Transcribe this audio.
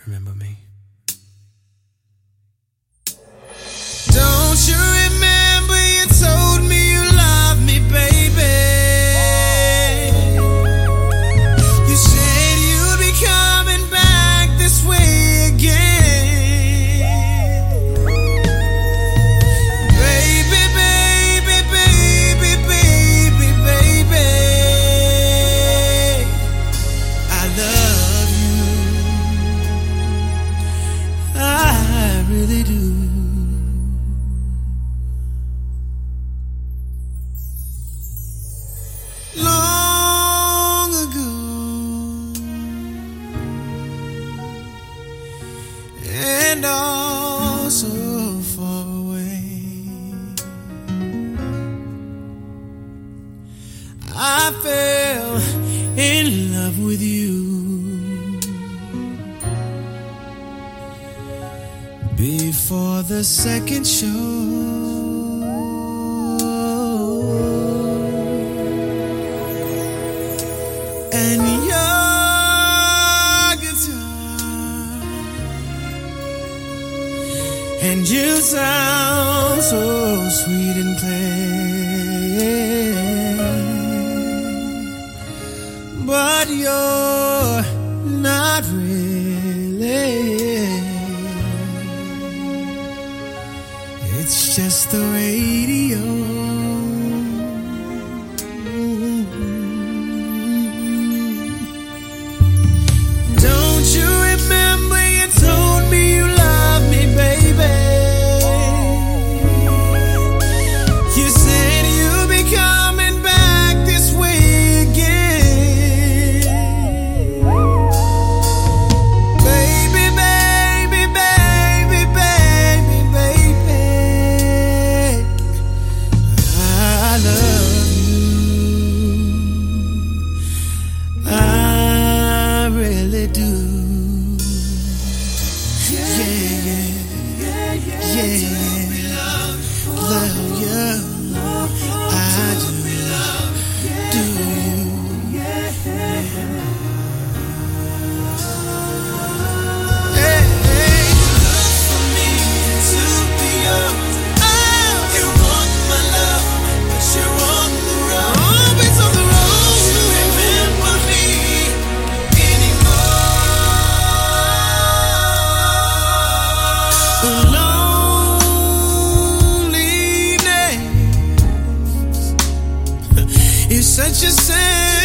remember me? Don't you remember you told me you love me, baby? You said you'd be coming back this way again. Baby, baby, baby, baby, baby, I love you, I really do. Long ago, and all so far away, I fell in love with you. Before the second show, and your guitar, and you sound so sweet and clear, but you're not really. It's just the radio. Don't you remember you told me you love me, baby? You said you'd be coming back this way again. Baby, baby, baby, baby, baby, I love you, I really do. Yeah, yeah, love you, I do. Do you? Hey, hey. Love for me to be yours. You want my love, but you're on the road. Always on the road. You remember me anymore. Loneliness is such a sad